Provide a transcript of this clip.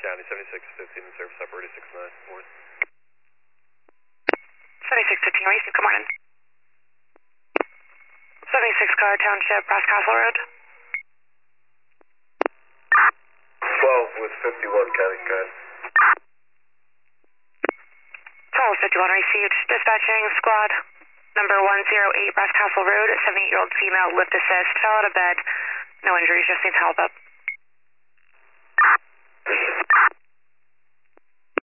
County, 7615 in service operator 69. Morning. 7615, receive, good morning. 76 Car Township, Brass Castle Road. 12 with 51 County, good. 12 with 51, received. Dispatching squad, number 108 Brass Castle Road, 78-year-old female, lift assist, fell out of bed. No injuries, just needs help up.